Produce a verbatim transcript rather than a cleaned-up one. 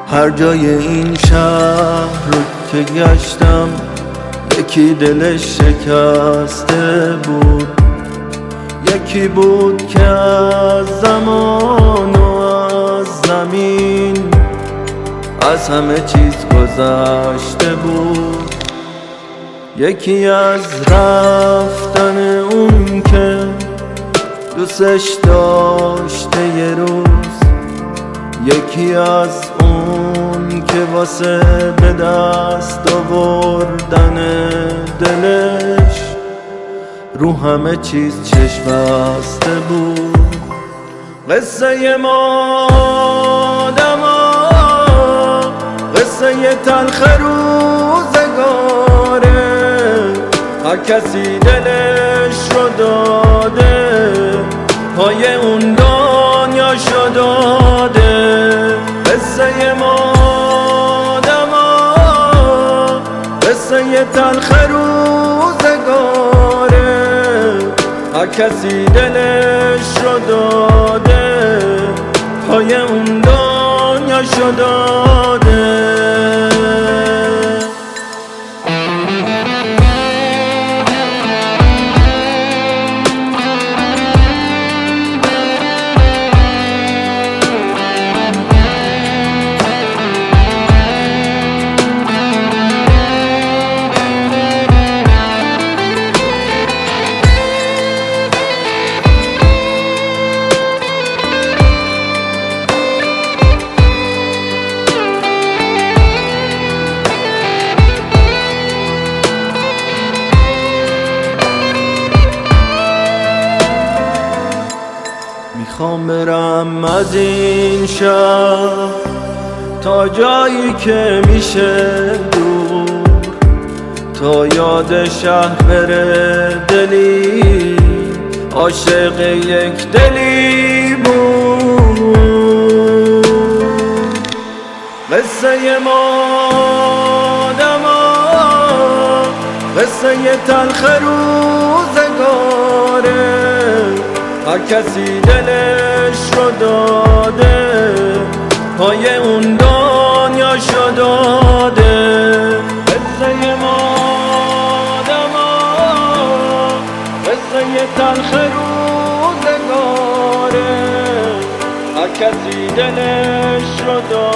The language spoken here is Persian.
هر جای این شهر رو که گشتم یکی دلش شکسته بود، یکی بود که از زمان و از زمین از همه چیز گذشته بود، یکی از رفتن اون که دوستش داشته یه روز، یکی از اون که واسه به دست آوردن دلش رو همه چیز چشم بسته بود. قصه ما آدما قصه تلخ روزگاره، هر کسی دلش رو داده پای اون دنیا شو داده. قصه ما آدما قصه تلخ روزگاره، هر کسی دلش رو داده پای اون دنیا شو داده. میخوام برم از این شهر تا جایی که میشه دور، تا یاد شهر بره دلی عاشق یک دلی بود. قصه ما آدما قصه تلخ روزگاره، هر کسی دلش رو داده پای اون دنیا شو داده. قصه ما آدما قصه تلخ روزگاره، هر کسی دلش رو داده